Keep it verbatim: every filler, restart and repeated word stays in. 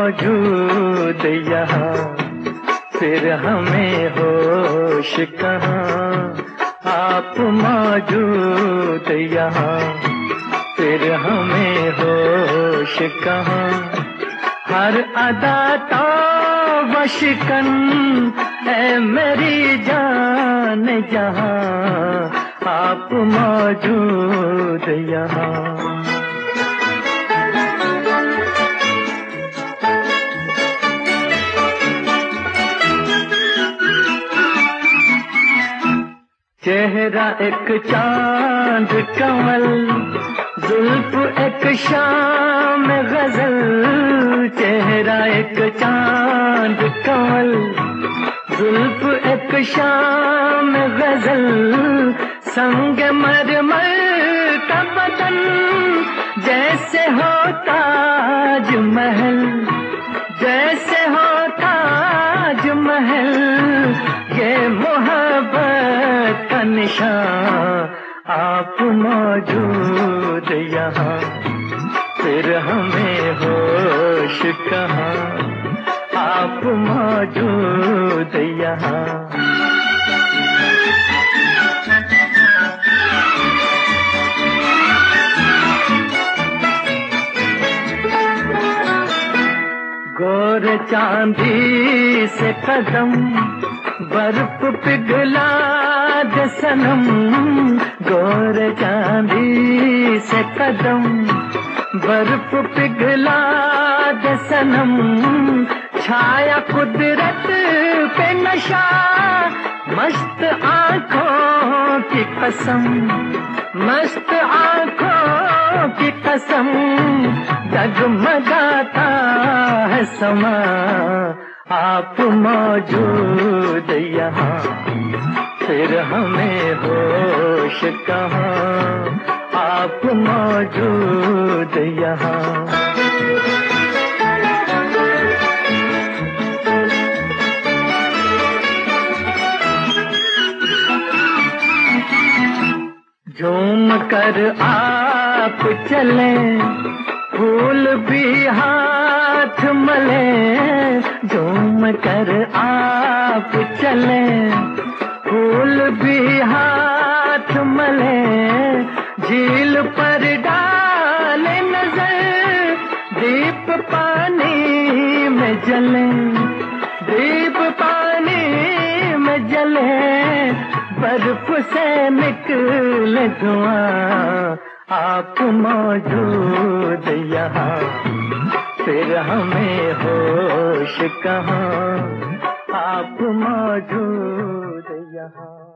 मौजूद यहाँ, फिर हमें होश कहाँ। आप मौजूद यहाँ, फिर हमें होश कहाँ। हर अदा तो वशिकन है मेरी जान जहाँ, आप मौजूद यहाँ। चेहरा एक चांद कमल, जुल्फ एक शाम गजल। चेहरा एक चांद कमल, जुल्फ एक शाम गजल। संग मरमर का बदन जैसे हो ताज महल, जैसे हो ताज महल। ये मोहब्बत का निशान, आप मौजूद यहाँ, फिर हमें होश कहाँ। आप मौजूद यहाँ। गोर चांदी से कदम, बर्फ पिघला दे सनम। गोर चांदी से कदम, बर्फ पिघला दे सनम। छाया कुदरत पे नशा, मस्त आँखों की कसम, मस्त आँखों की कसम। जगमगाता है समा, आप मौजूद यहाँ, फिर हमें होश कहाँ। आप मौजूद यहाँ। झूम कर आप चले, फूल भी हाथ मले। झूम कर आप चले, फूल भी हाथ मले। झील पर डाले नजर, दीप पानी में जले। दीप पानी में जले, बर्फ से निकले धुआं। आप मौजूद यहाँ, फिर हमें होश कहाँ। आप मौजूद यहाँ।